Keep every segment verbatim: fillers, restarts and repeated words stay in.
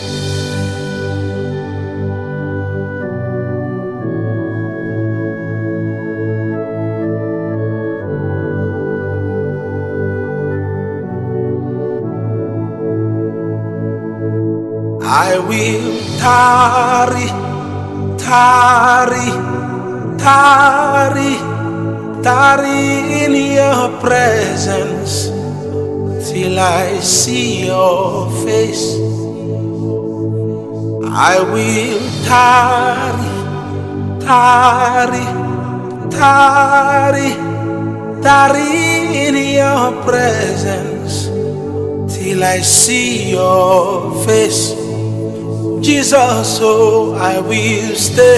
I will tarry, tarry, tarry, tarry in your presence till I see your face. I will tarry, tarry, tarry, tarry in your presence till I see your face. Jesus, oh, I will stay,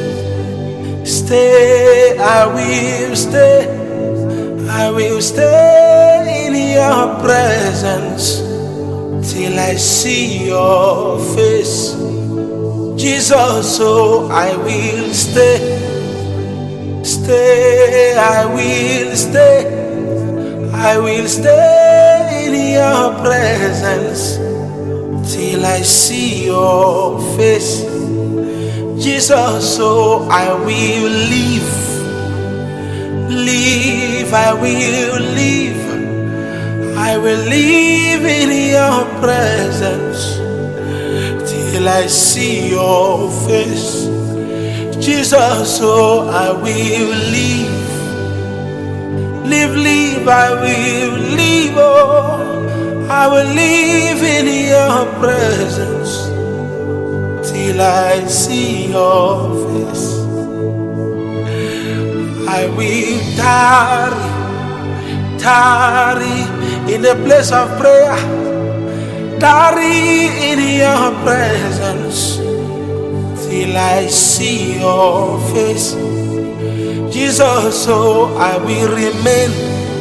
stay, I will stay, I will stay in your presence till I see your face. Jesus, oh, I will stay, stay, I will stay, I will stay in your presence till I see your face. Jesus, oh, I will live, live, I will live, I will live in your presence till I see your face. Jesus, oh, I will live, live, live, I will live, oh, I will live in your presence till I see your face. I will tarry, tarry in the place of prayer, tarry in your presence till I see your face. Jesus, oh, I will remain,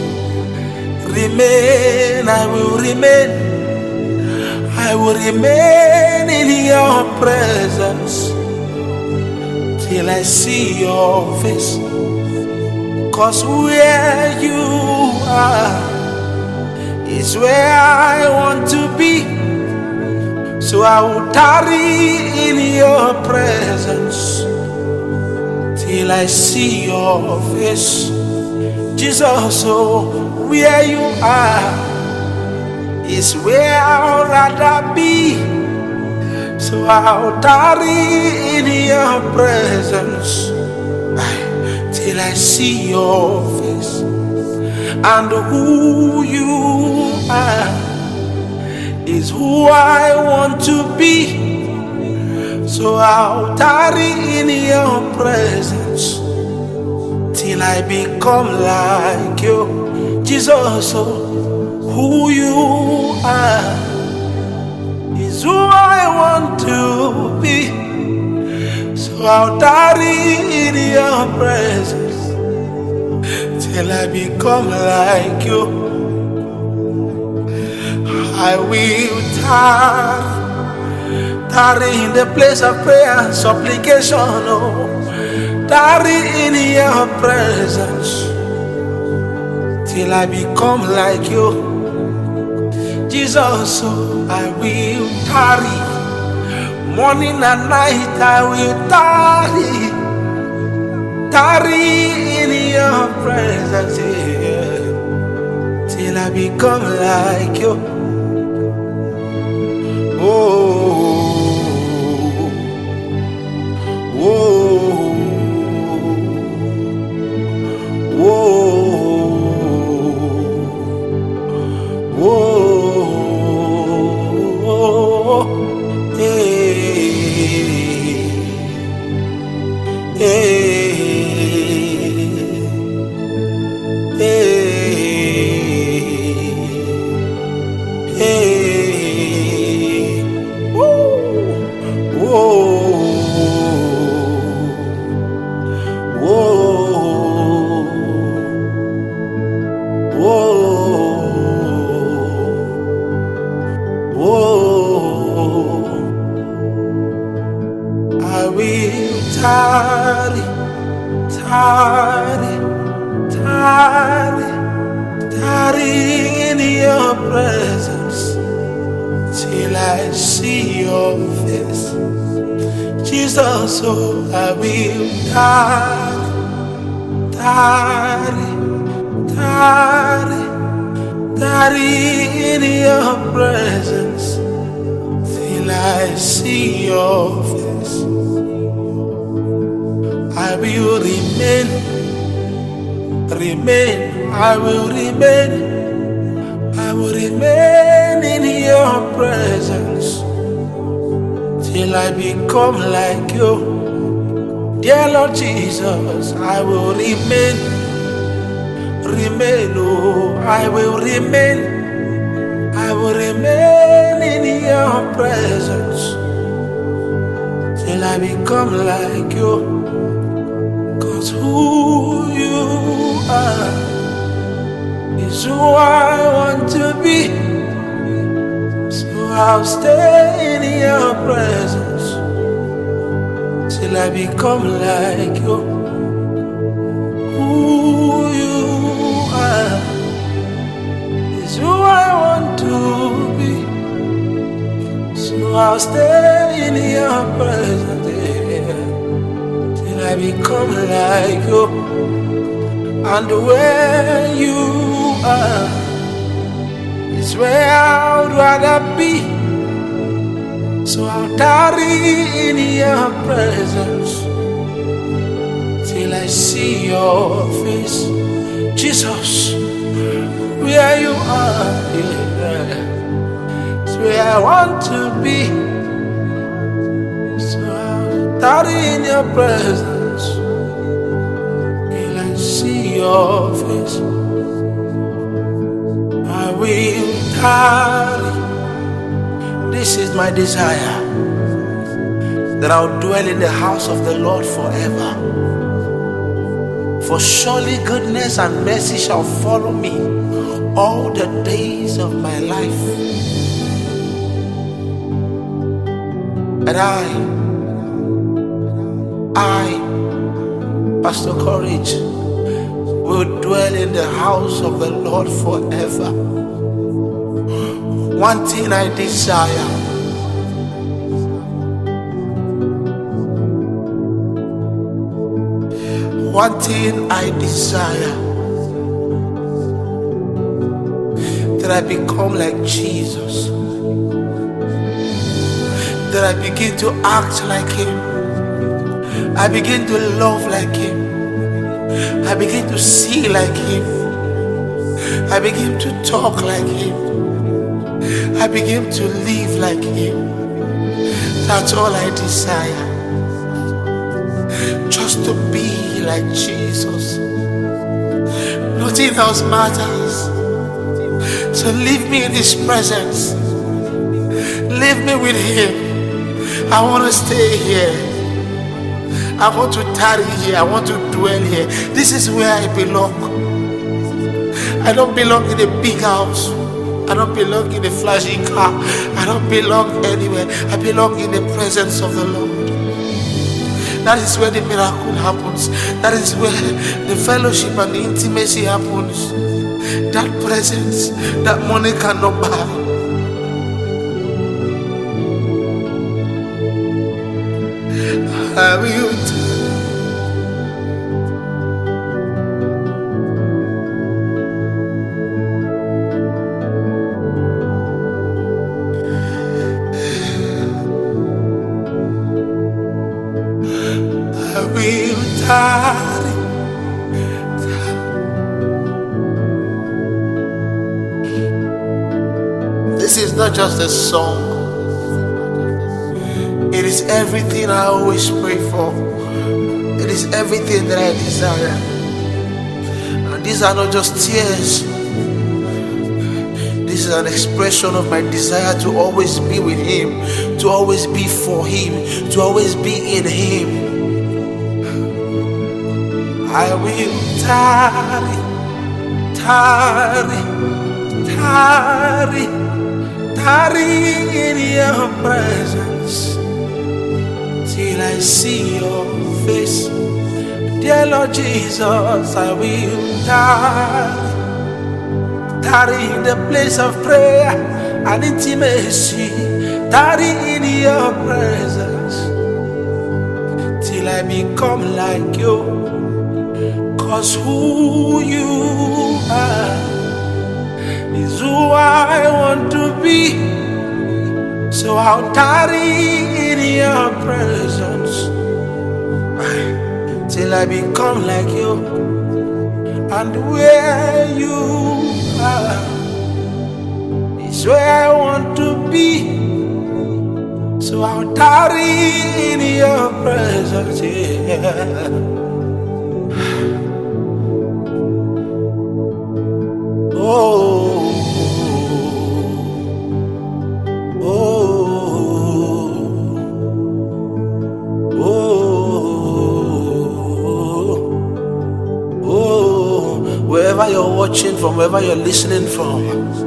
remain, I will remain, I will remain in your presence till I see your face. Cause where you are is where I want to be. So I will tarry in your presence till I see your face. Jesus, oh, where you are is where I'd rather be. So I'll tarry in your presence till I see your face. And who you are is who I want to be. So I'll tarry in your presence till I become like you. Jesus, oh, who you are is who I want to be. So I'll tarry in your presence till I become like you. I will tarry, tarry in the place of prayer and supplication, oh, tarry in your presence till I become like you. Jesus, oh, I will tarry, morning and night I will tarry, tarry in your presence, yeah, till I become like you. Oh, oh, oh, oh, oh, hey, hey, hey, hey. I will tarry, tarry, tarry, tarry in your presence till I see your face. Jesus, oh, I will tarry, tarry, tarry, tarry in your presence till I see your face. I will remain, remain, I will remain, I will remain in your presence till I become like you. Dear Lord Jesus, I will remain, remain, oh, I will remain, I will remain in your presence till I become like you. Cause who you are is who I want to be. So I'll stay in your presence till I become like you. Who you are is who I want to be. So I'll stay in your presence, yeah, till I become like you. And where you are is where I would rather be. So I'll tarry in your presence till I see your face. Jesus, where you are, yeah, is where I want to be. So I'll tarry in your presence till I see your face. I will tarry. This is my desire, that I'll dwell in the house of the Lord forever. For surely goodness and mercy shall follow me all the days of my life. And I, I, Pastor Courage, will dwell in the house of the Lord forever. One thing I desire, one thing I desire, that I become like Jesus, that I begin to act like Him, I begin to love like Him, I begin to see like Him, I begin to talk like Him, I begin to live like Him. That's all I desire, just to be like Jesus. Nothing else matters. So leave me in His presence, leave me with Him. I want to stay here, I want to tarry here, I want to dwell here. This is where I belong. I don't belong in a big house, I don't belong in a flashy car, I don't belong anywhere. I belong in the presence of the Lord. That is where the miracle happens. That is where the fellowship and the intimacy happens. That presence that money cannot buy. I will tarry. This is not just a song, it is everything I always pray for. It is everything that I desire. And these are not just tears, this is an expression of my desire to always be with Him, to always be for Him, to always be in Him. I will tarry, tarry, tarry, tarry in your presence till I see your face. Dear Lord Jesus, I will tarry, tarry in the place of prayer. an intimacy, tarry in your presence till I become like you. Cause who you are is who I want to be. So I'll tarry in your presence till I become like you. And where you are is where I want to be. So I'll tarry in your presence, yeah. Oh, oh, oh, oh. Wherever you're watching from, wherever you're listening from,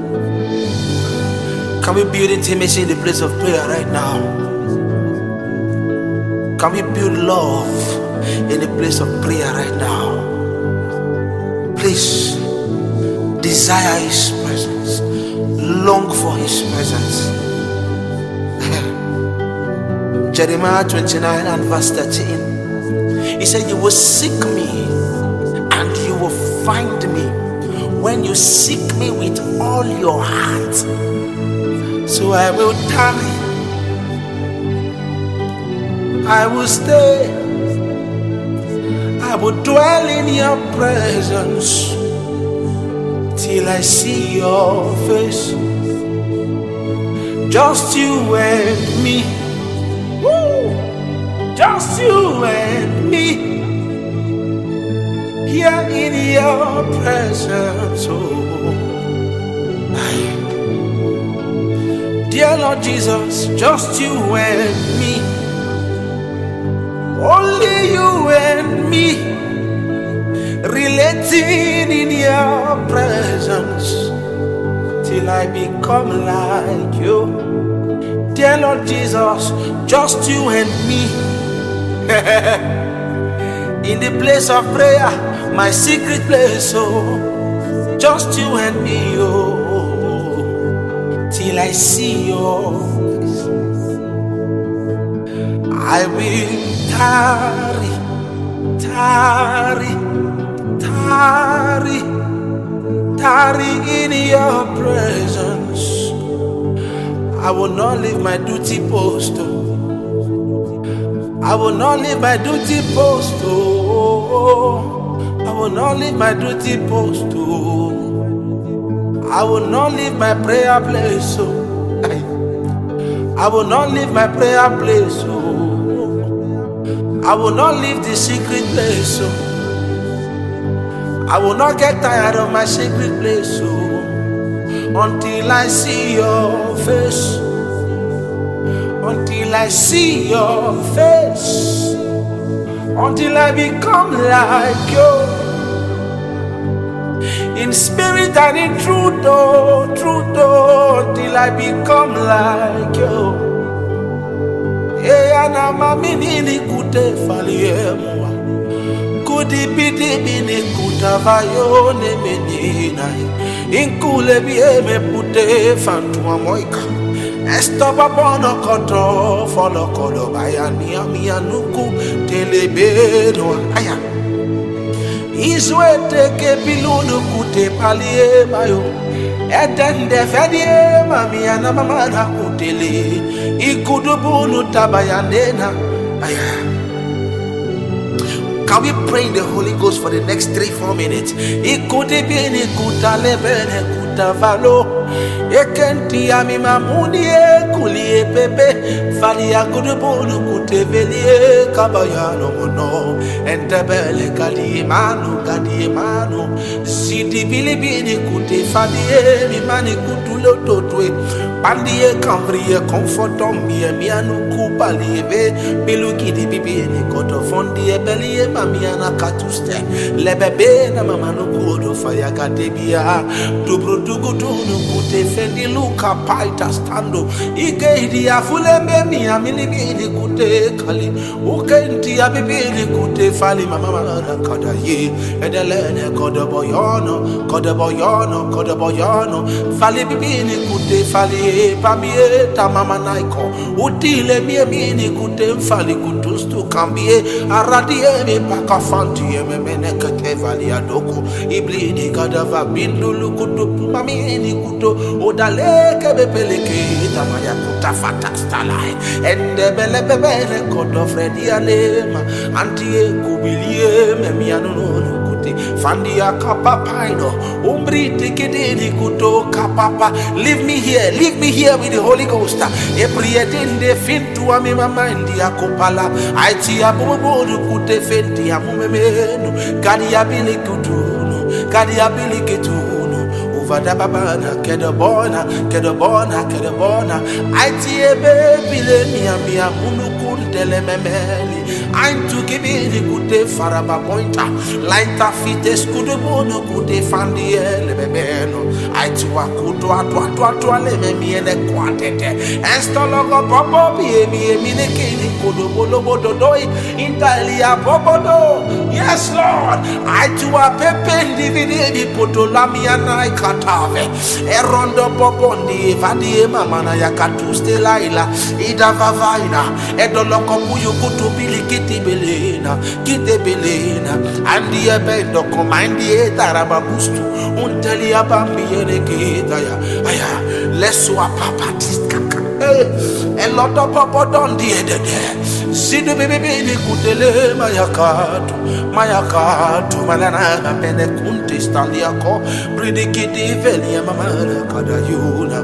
can we build intimacy in the place of prayer right now? Can we build love in the place of prayer right now? Please desire His presence, long for His presence. Jeremiah twenty-nine and verse thirteen. He said, you will seek me and you will find me when you seek me with all your heart. So I will tarry, I will stay, I will dwell in your presence till I see your face. Just you and me, woo! Just you and me, here in your presence. Oh, dear Lord Jesus, just you and me, only you and me, relating in your presence till I become like you. Dear Lord Jesus, just you and me, in the place of prayer, my secret place, oh, just you and me, oh, till I see your face. I will tarry, tarry, tarry, tarry in your presence. I will not leave my duty post, oh. I will not leave my duty post, oh. I will not leave my duty post, oh. I will not leave my prayer place, oh. I will not leave my prayer place, oh. I will not leave the secret place, oh. I will not get tired of my secret place, oh, until I see your face. Until I see your face. Until I become like you. In spirit and in truth, oh, truth, oh, until I become like you. Eyana mamini kute faliemwa. Kudi bidi bini kutavayo ne menina. Inkule bieme pute fantua moika. Estopa bono koto folo kodo bayani amianuku telebedo aya. Izwete ke bilunu kute palie bayo. Edende fedie mamiana mamana kutele. Ikudubunu tabayanena aya. Can we pray in the Holy Ghost for the next three, four minutes? Ikuti bini kutale bene kutavalo. Ekenti ami mamuni kulie pepe. Fali akudubunu kutevelie kabayano mono. Entebele kadi manu kadi manu. Zidi bili bini kute fadie mimani kutulo totwe. Pandie kamvrie comfortom mie mianu balieve biluki di bibini koto fondi e belie mamiana katuste lebebe na mamanu kudo faya gadebia dubro dugudunu kute fendi luka paita stando igedi afulebe mi amini bidi kute kali ukenti abibidi kute fali mama kada ye edelene kodo boyono kodo boyono kodo boyono fali bibini kute fali pamie tamama naiko utile mie mini kute fali kutustu kambie aradie me pakafanti me menekete vali adoko iblidi kadava bindulu kutu mamini kuto odaleke bepeleke tamaya kuta fatastalai ende bele bebele kodo fredi alema antie kubilie me miano Fandia kapapaino umbri tikidini kuto kapapa. Leave me here, leave me here with the Holy Ghost. Eprietinde fintu ami mama india kopala. Aiti abubudu kute fenti amumemenu. Kadi abili kutunu, kadi abili kitunu. Uvada babana kedabona, kedabona, kedabona. Aiti ebe bile miya miya munukundele memeli. I'm to give it a good day for a pointer. Like the fittest good mono good day from the elebeno. I to a good to a to a to a to a lemmy and a quantity. And stologo popo be me a miniki kudo bolo bodo doi in Italia popodo. Yes, Lord. I to a pepe dividi potolami and I catave. Erondo popondi vadi mamana yakatu stelaila. Ida vavaina. Edoloco puyo kutu biliki. Kite belena, kite belena, andi ebendo komandi etarababustu, unteli abambi yenekita ya, aya, lesu apapa tiskaka, eh, eloto popo dondi edede, sidu bibi kutele mayakatu, mayakatu, malana bene kunti staliako, bridi kiti veli mamara kadayuna,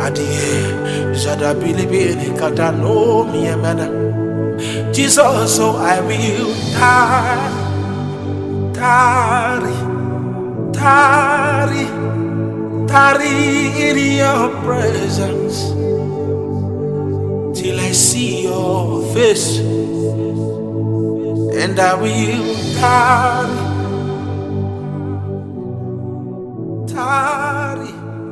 adie, jada bilibini katano miemana. Jesus, so I will tarry, tarry, tarry, tarry in your presence till I see your face, and I will tarry, tarry,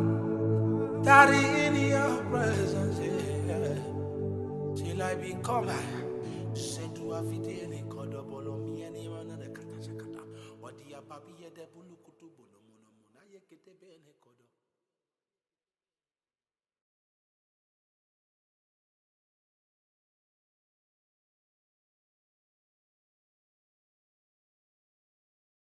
tarry in your presence, yeah, till I become. Afidele kodo bolo mieni mana de kata sakata. Wadia babi ye de bulu kutu bolo mono mona ye kete bene kodo.